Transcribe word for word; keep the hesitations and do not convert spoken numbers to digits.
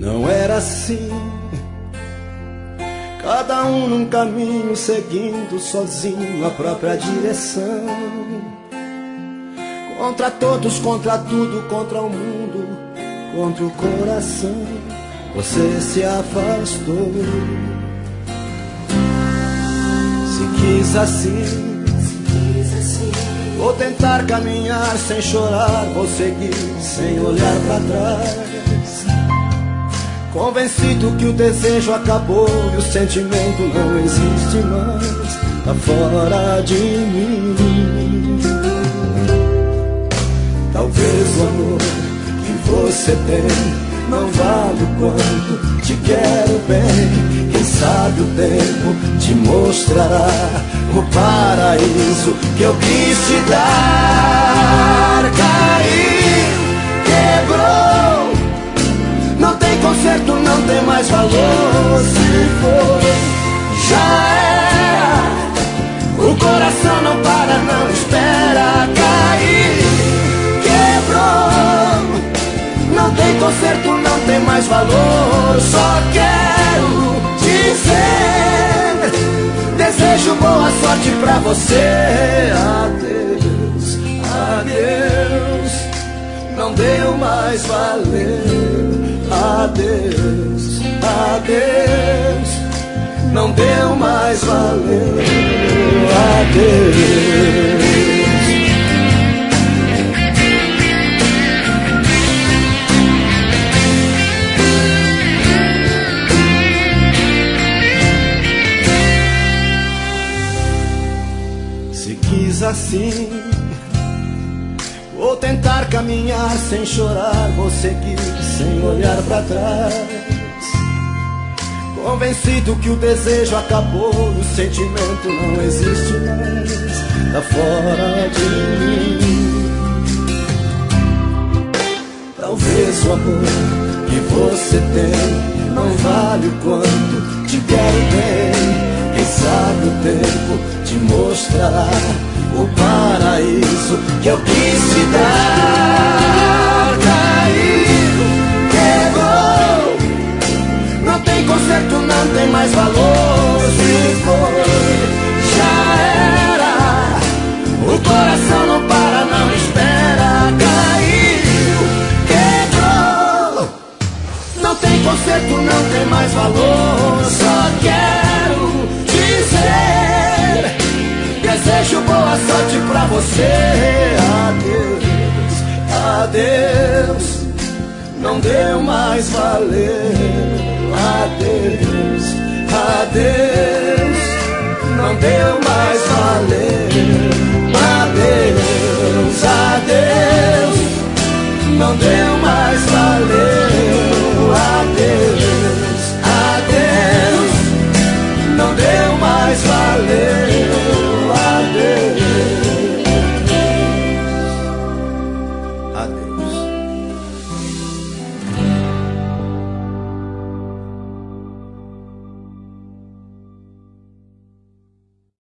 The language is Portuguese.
Não era assim, cada um num caminho, seguindo sozinho a própria direção. Contra todos, contra tudo, contra o mundo, contra o coração. Você se afastou. Se quis assim, vou tentar caminhar sem chorar, vou seguir sem olhar pra trás. Convencido que o desejo acabou e o sentimento não existe mais, tá fora de mim. Talvez o amor que você tem não vale o quanto te quero bem. Quem sabe o tempo te mostrará o paraíso que eu quis te dar. Caiu, quebrou, não tem conserto, não tem mais valor. Se foi, já era. O coração não para, não espera. Caiu, quebrou, não tem conserto, não tem mais valor. Só quero dizer, desejo boa sorte pra você. Adeus, adeus, não deu mais valer. Adeus, adeus, não deu mais valer. Adeus. Se quis assim, vou tentar caminhar sem chorar, vou seguir sem olhar pra trás. Convencido que o desejo acabou, o sentimento não existe mais, tá fora de mim. Talvez o amor que você tem não vale o quanto te quero bem. Quem sabe o tempo te mostrará o paraíso que eu quis te dar. Caiu, quebrou, não tem conserto, não tem mais valor. Se foi, já era. O coração não para, não espera. Caiu, quebrou, não tem conserto, não tem mais valor. Só quero dizer, desejo boa sorte pra você. Adeus, adeus, não deu mais valer. Adeus, adeus, não deu mais valer. Adeus, adeus, não deu mais valer.